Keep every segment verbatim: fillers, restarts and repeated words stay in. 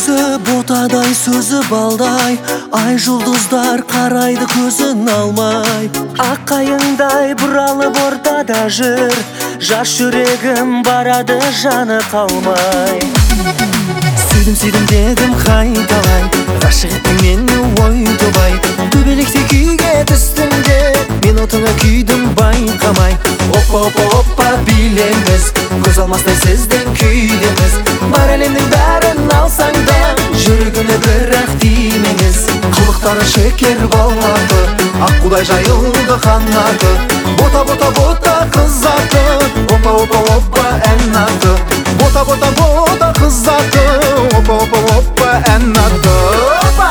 Өзі ботадай, сөзі балдай, ай жұлдыздар қарайды көзін алмай. Аққайыңдай бұралып ортада жүр, жас жүрегім барады жаны қалмай. Сүйдім сүйдім дедім қайталай, ғашық еттің мені ой тобай. Төбелікте күйге түстім де, мен отыңа күйдім байқамай. Опа опа опа билеміз, көз алмастай сіздің күйдеміз. Бар әлемнің бәрін алсаң да, жүрегіме бірақ тимеңіз. Қылықтары шекер балларды, аққудай жайылды қанаты. Бота бота бота қыз аты, опа опа опа ән аты. Бота бота бота қыз аты, опа опа опа ән аты. Опа!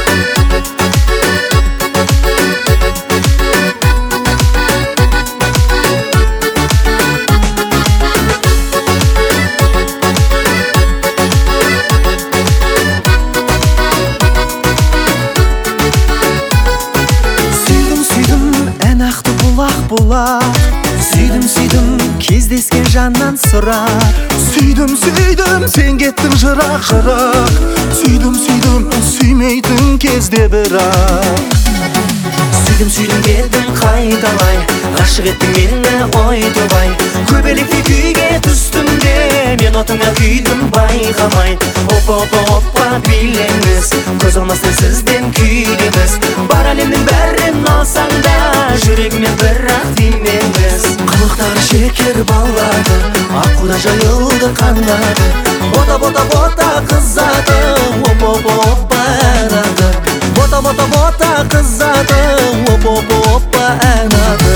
Бұлақ сүйдім сүйдім кездескен жаннан сұрақ. Сүйдім сүйдім сен кеттің жырақ жырақ. Сүйдім сүйдім сүймейтін кезде бірақ. Сүйдім сүйдім дедім қайталай, ғашық еттің мені ой тобай. Көбелекте күйге түстім де, мен отыңа күйдім байқамай. Опа опа опа билеңіз, көз алмастай сізден күйдеміз. Бар әлемнің бәрін алсаң да, жүрегіме бірақ тимеңіз. Қылықтары шекер баллады, аққуда жайылды қанаты. Бота бота бота қыз аты, опа опа опа ән аты. Бота бота бота қыз аты, опа опа опа ән аты.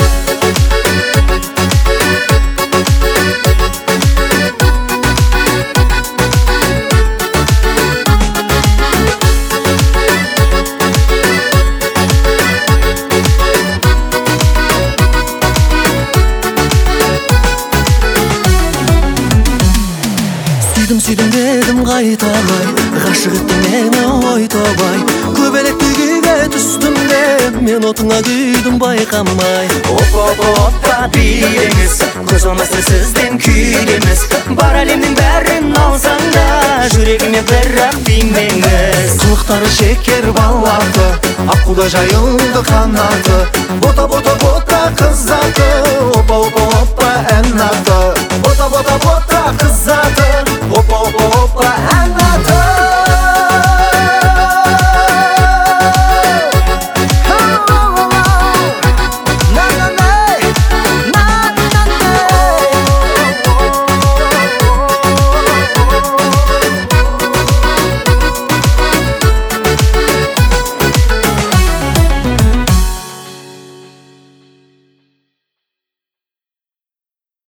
Сүйдім сүйдім дедім қайталай, ғашық еттің мені ой тобай. Көбелекте күйге түстім де, мен отыңа күйдім байқамай. Опа опа опа билеңіз, көз алмастай сізден күйдеміз. Бар әлемнің бәрін алсаң да, жүрегіме бірақ тимеңіз. Қылықтары шекер балларды, аққуда жайылды қанаты. Бота бота бота қыз аты, опа опа опа